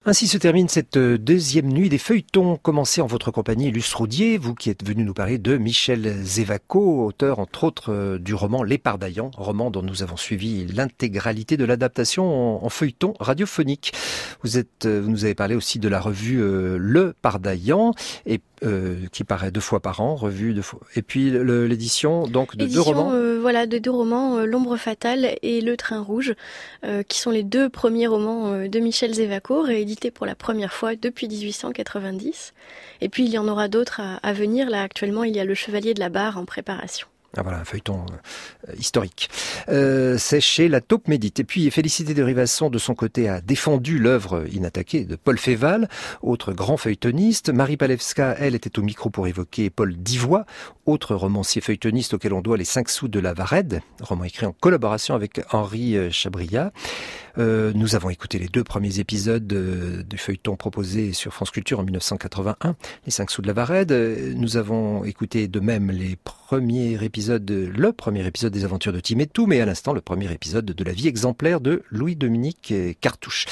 Ainsi se termine cette deuxième nuit des feuilletons commencés en votre compagnie, Luce Roudier, vous qui êtes venu nous parler de Michel Zévaco, auteur entre autres du roman Les Pardaillans, roman dont nous avons suivi l'intégralité de l'adaptation en feuilleton radiophonique. Vous nous avez parlé aussi de la revue Le Pardaillan, qui paraît 2 fois par an, revue 2 fois. Et puis l'édition donc de 2 romans. De 2 romans, L'Ombre Fatale et Le Train Rouge, qui sont les 2 premiers romans de Michel Zévaco, réédités pour la première fois depuis 1890. Et puis il y en aura d'autres à venir. Là actuellement il y a Le Chevalier de la Barre en préparation. Ah voilà, un feuilleton historique. C'est chez La Taupe Médite. Et puis Félicité de Rivasson, de son côté, a défendu l'œuvre inattaquée de Paul Féval, autre grand feuilletoniste. Marie Palevska, elle, était au micro pour évoquer Paul Divoye, autre romancier feuilletoniste auquel on doit Les 5 sous de la Varède, roman écrit en collaboration avec Henri Chabriat. Nous avons écouté les 2 premiers épisodes du feuilleton proposé sur France Culture en 1981, Les 5 sous de la Varède. Nous avons écouté de même le premier épisode des aventures de Timétou, mais à l'instant le premier épisode de la vie exemplaire de Louis-Dominique Cartouche.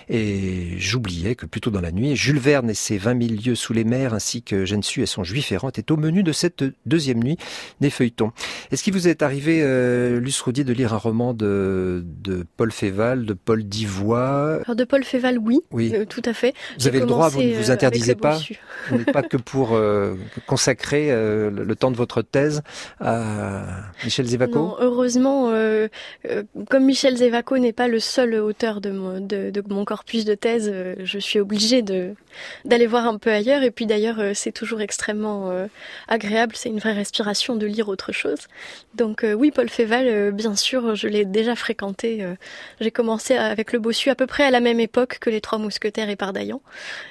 Et j'oubliais que plus tôt dans la nuit, Jules Verne et ses 20 000 lieues sous les mers, ainsi que Jeanne Sue et son Juif errant, étaient au menu de cette deuxième nuit des feuilletons. Est-ce qu'il vous est arrivé, Luce Roudier, de lire un roman de Paul Féval, de Paul Divoye? Alors de Paul Féval, oui. Tout à fait. Vous avez le droit, vous ne vous interdisez pas. Vous n'êtes pas que pour consacrer le temps de votre thèse à Michel Zévaco? Non, heureusement, comme Michel Zévaco n'est pas le seul auteur de mon corpus de thèse, je suis obligée d'aller voir un peu ailleurs. Et puis d'ailleurs, c'est toujours extrêmement agréable, c'est une vraie respiration de lire autre chose. Donc oui, Paul Féval, bien sûr, je l'ai déjà fréquenté. J'ai commencé avec Le Bossu à peu près à la même époque que Les Trois Mousquetaires et Pardaillan.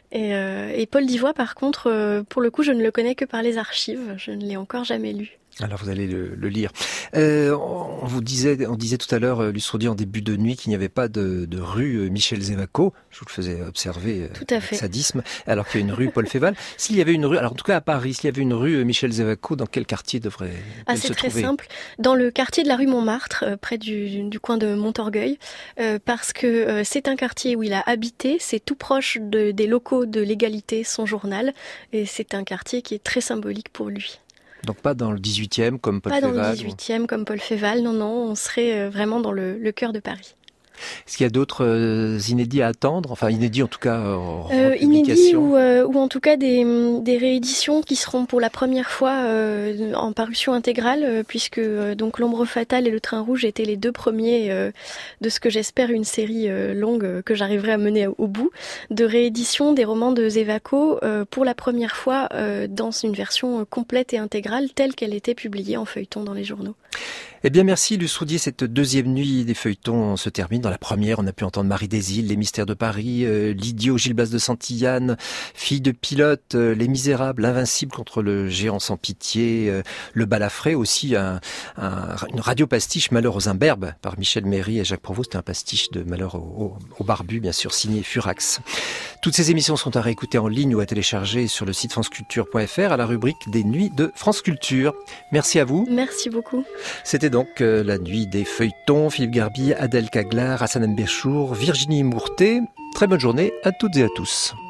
Et Paul Divoye, par contre, pour le coup, je ne le connais que par les archives. Je ne l'ai encore jamais lu. Alors vous allez le lire. On disait tout à l'heure, Luce Roudier, en début de nuit, qu'il n'y avait pas de rue Michel Zévaco. Je vous le faisais observer avec sadisme, alors qu'il y a une rue Paul Féval. S'il y avait une rue, alors en tout cas à Paris, s'il y avait une rue Michel Zévaco, dans quel quartier devrait-elle se trouver? C'est très simple. Dans le quartier de la rue Montmartre, près du coin de Montorgueil, parce que c'est un quartier où il a habité, c'est tout proche des locaux de l'Égalité, son journal, et c'est un quartier qui est très symbolique pour lui. Donc pas dans le 18e comme Paul Féval? Pas dans le 18e comme Paul Féval, non, on serait vraiment dans le cœur de Paris. Est-ce qu'il y a d'autres inédits à attendre? Enfin, inédits en tout cas en inédits ou en tout cas des rééditions qui seront pour la première fois en parution intégrale, puisque donc L'Ombre Fatale et Le Train Rouge étaient les 2 premiers de ce que j'espère une série longue que j'arriverai à mener au bout, de réédition des romans de Zévaco pour la première fois dans une version complète et intégrale telle qu'elle était publiée en feuilleton dans les journaux. Eh bien merci Luce Roudier, cette deuxième nuit des feuilletons se termine. Dans la première, on a pu entendre Marie des Îles, Les Mystères de Paris, L'idiot, Gilles Blas de Santillane, Fille de pilote, Les Misérables, L'Invincible contre le géant sans pitié, Le Balafré, aussi une radio pastiche, Malheur aux imberbes, par Michel Méry et Jacques Provost. C'était un pastiche de Malheur aux barbus, bien sûr, signé Furax. Toutes ces émissions sont à réécouter en ligne ou à télécharger sur le site franceculture.fr à la rubrique des nuits de France Culture. Merci à vous. Merci beaucoup. C'était donc la nuit des feuilletons. Philippe Garbi, Adèle Caglar, Hassan Mbéchour, Virginie Mourtet. Très bonne journée à toutes et à tous.